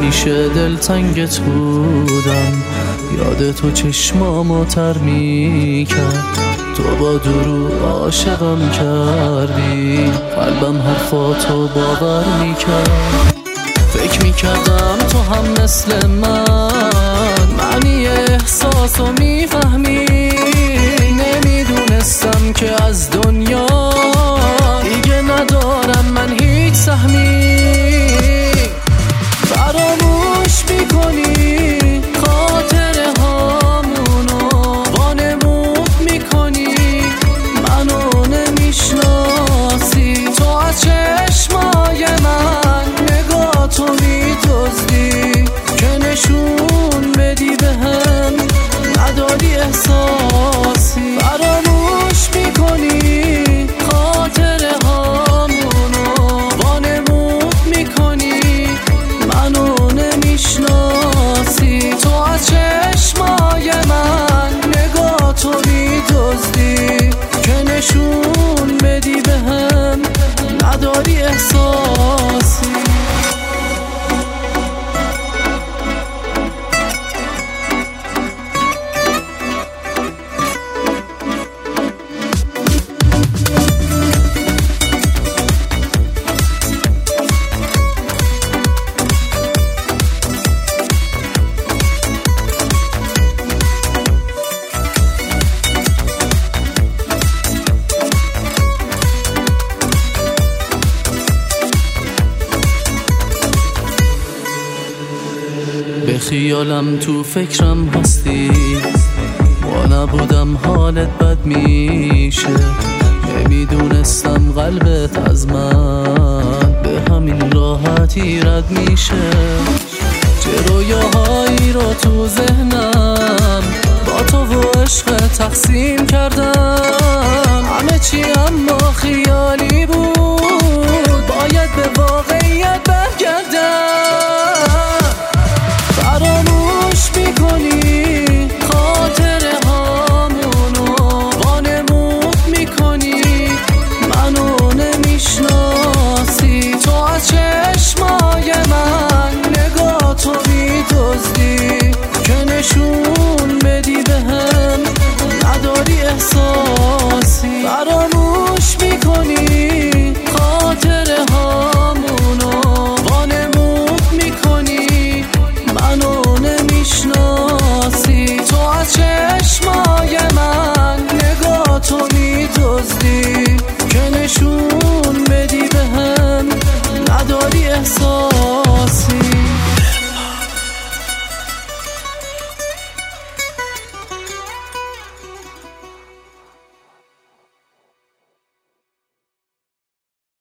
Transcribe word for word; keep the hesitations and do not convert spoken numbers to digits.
همیشه دلتنگت بودم، یاد تو چشمامو تر میکرد، تو با درو عاشقم کردی، قلبم حرفاتو باور میکرد. فکر میکردم تو هم مثل من معنی احساسو میفهمی، نمیدونستم که از دنیا دیگه ندارم من هیچ سهمی. فراموش میکنی خاطره هامونو، وانمود میکنی منو نمیشناسی، تو از چشمای من نگاه تو میدزدی که نشون بدی بهم نداری احساسی. فراموش میکنی خاطره هامونو، وانمود میکنی منو نمیشناسی، تو از چشمای من نگاه تو میدزدی که نشون بدی بهم نداری احساسی. به خیالم تو فکرم هستی، ما نبودم حالت بد میشه، نمیدونستم قلبت از من به همین راحتی رد میشه. چه رویاهایی رو تو ذهنم با تو و عشق تقسیم کردم، همه چی اما خیالی بود، باید به واقعیت برگردم. فراموش میکنی خاطره هامونو، وانمود میکنی منو نمیشناسی، تو از چشمای من نگاه تو میدزدی که نشون بدی بهم نداری احساسی. فراموش میکنی خاطره هامونو، وانمود میکنی منو نمیشناسی، تو از چشمای من نگاه تو میدزدی که نشون بدی بهم نداری احساس.